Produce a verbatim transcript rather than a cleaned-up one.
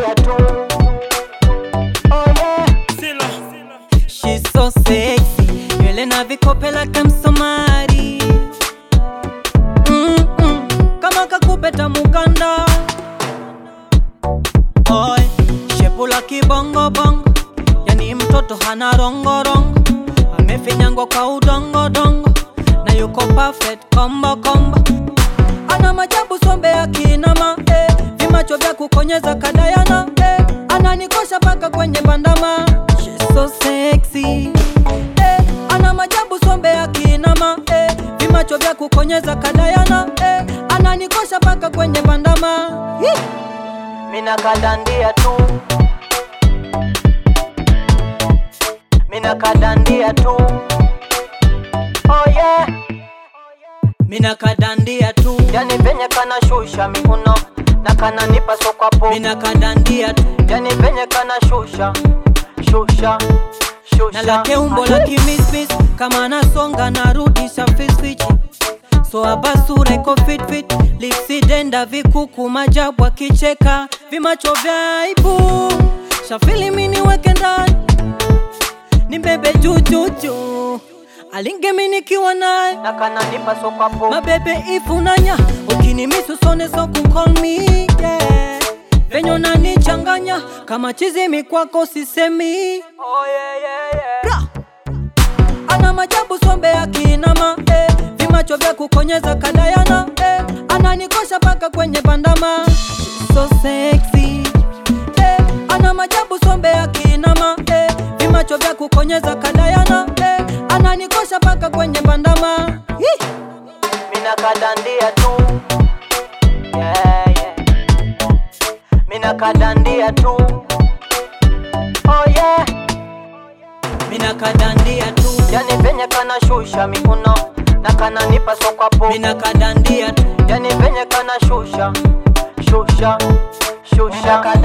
kadandia tu. Oh yeah. Sila. She's so sexy, nywele na vikope like Msomali. Mm-mm. Kama kakupeta mukanda. Oi, shepu la kibongo bongo, yani mtoto hana rongo rongo. Amefinyangwa kwa udongo dongo, na yuko perfect combo combo. Ana majabu sombe ya kinama, eh. Vimacho vya kukonyeza kadayana, eh. Ananikosha paka kwenye bandama. She's so sexy, eh. Ana majabu sombe ya kinama, eh. Vimacho vya kukonyeza kadayana, eh. Ananikosha paka kwenye bandama. Hii. Mina kadandia tu. Mina kadandia tu. Oh yeah. Mina kadandia tu. Yani venye kana shusha mikono na kana nipa sokwapo. Mina kadandia tu. Yani venye kana shusha shusha shusha. Na lake umbo la kimismis, kama nasonga narudisha fisfichi. So abasura iko fit fit, lipsi denda vikuku majabu akicheka. Vimacho vya aibu, shafili mini weke ndani. Ni bebe juu juu juu, alinge mini kiwa nae. Na kana nipa sokwapo. Mabebe ifunanya, ukinimisu sone so kucall me, yeah. Venyo nani changanya, kama chizi mikwako sisemi. Oh yeah yeah yeah. Ana majabu sombe ya kinama, eh. Vimacho vya kukonyeza kadayana, eh. Ananikosha paka kwenye bandama. She's so sexy, eh. Ana majabu sombe ya kinama, eh. Vimacho vya kukonyeza kadayana, eh. Ananikosha paka kwenye bandama. Hii. Mina kadandia tu. Yeah yeah. Mina kadandia tu. Oh yeah. Mina kadandia tu. Yani venye kana shusha mikono na kana nipa sokwapo. Mina kadandia tu. Yani venye kana shusha shusha shusha.